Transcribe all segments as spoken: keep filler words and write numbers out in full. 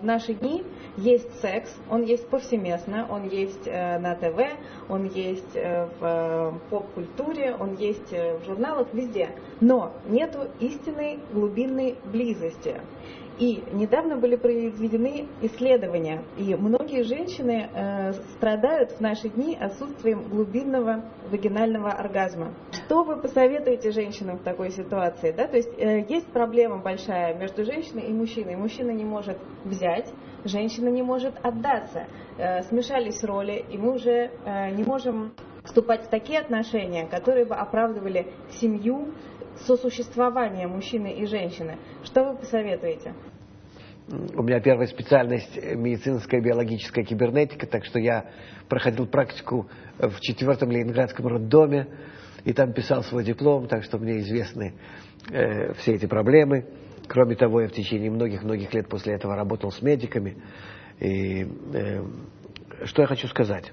наши дни есть секс, он есть повсеместно, он есть э, на ТВ, он есть э, в э, поп-культуре, он есть э, в журналах, везде. Но нету истинной глубинной близости. И недавно были произведены исследования, и многие женщины э, страдают в наши дни отсутствием глубинного вагинального оргазма. Что вы посоветуете женщинам в такой ситуации? Да? То есть э, есть проблема большая между женщиной и мужчиной. Мужчина не может взять, женщина не может отдаться. Э, смешались роли, и мы уже э, не можем вступать в такие отношения, которые бы оправдывали семью, сосуществование мужчины и женщины. Что вы посоветуете? У меня первая специальность медицинская биологическая кибернетика, так что я проходил практику в четвертом Ленинградском роддоме и там писал свой диплом, так что мне известны э, все эти проблемы. Кроме того, я в течение многих-многих лет после этого работал с медиками. И э, что я хочу сказать?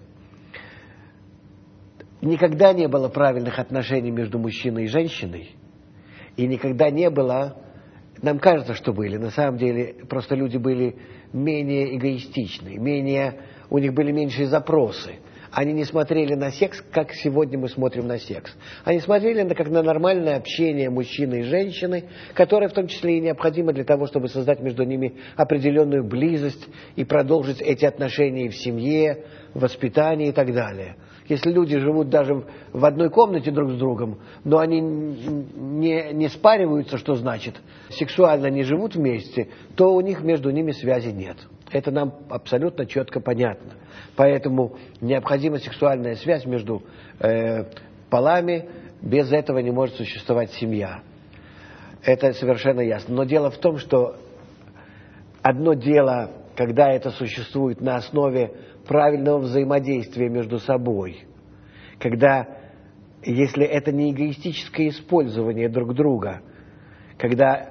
Никогда не было правильных отношений между мужчиной и женщиной. И никогда не было, нам кажется, что были, на самом деле просто люди были менее эгоистичны, менее, у них были меньшие запросы. Они не смотрели на секс, как сегодня мы смотрим на секс. Они смотрели на, как на нормальное общение мужчины и женщины, которое в том числе и необходимо для того, чтобы создать между ними определенную близость и продолжить эти отношения и в семье, в воспитании и так далее. Если люди живут даже в одной комнате друг с другом, но они не, не спариваются, что значит, сексуально не живут вместе, то у них между ними связи нет. Это нам абсолютно четко понятно. Поэтому необходима сексуальная связь между э, полами, без этого не может существовать семья. Это совершенно ясно. Но дело в том, что одно дело, когда это существует на основе правильного взаимодействия между собой, когда, если это не эгоистическое использование друг друга, когда,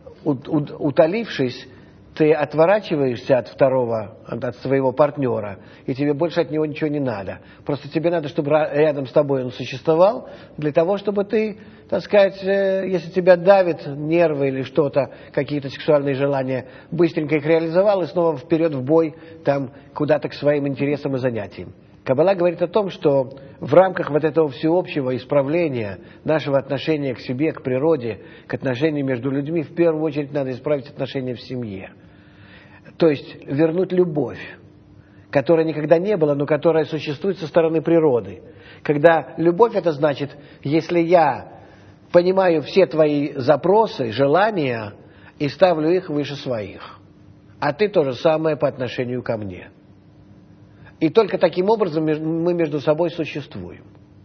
утолившись, ты отворачиваешься от второго, от своего партнера, и тебе больше от него ничего не надо. Просто тебе надо, чтобы рядом с тобой он существовал, для того, чтобы ты, так сказать, если тебя давит нервы или что-то, какие-то сексуальные желания, быстренько их реализовал и снова вперед в бой, там, куда-то к своим интересам и занятиям. Каббала говорит о том, что в рамках вот этого всеобщего исправления нашего отношения к себе, к природе, к отношениям между людьми, в первую очередь надо исправить отношения в семье. То есть вернуть любовь, которой никогда не было, но которая существует со стороны природы. Когда любовь, это значит, если я понимаю все твои запросы, желания и ставлю их выше своих, а ты то же самое по отношению ко мне. И только таким образом мы между собой существуем.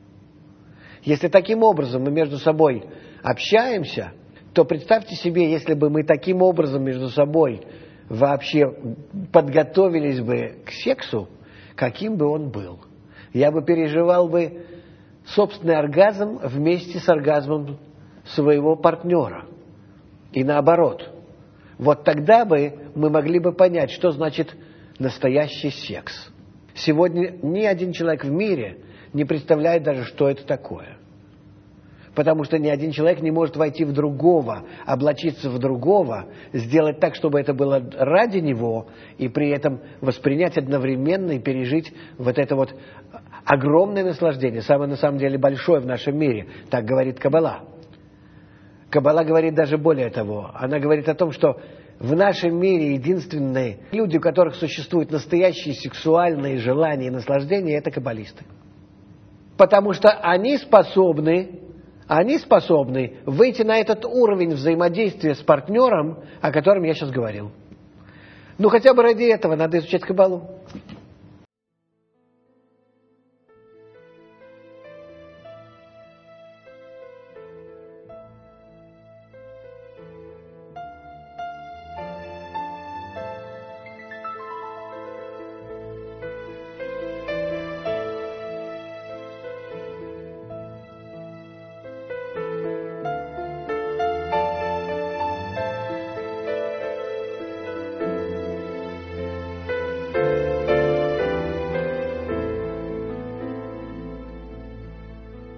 Если таким образом мы между собой общаемся, то представьте себе, если бы мы таким образом между собой вообще подготовились бы к сексу, каким бы он был. Я бы переживал бы собственный оргазм вместе с оргазмом своего партнера. И наоборот. Вот тогда бы мы могли бы понять, что значит настоящий секс. Сегодня ни один человек в мире не представляет даже, что это такое. Потому что ни один человек не может войти в другого, облачиться в другого, сделать так, чтобы это было ради него, и при этом воспринять одновременно и пережить вот это вот огромное наслаждение, самое на самом деле большое в нашем мире. Так говорит Каббала. Каббала говорит даже более того. Она говорит о том, что в нашем мире единственные люди, у которых существуют настоящие сексуальные желания и наслаждения, это каббалисты. Потому что они способны... Они способны выйти на этот уровень взаимодействия с партнером, о котором я сейчас говорил. Ну, хотя бы ради этого надо изучать Каббалу.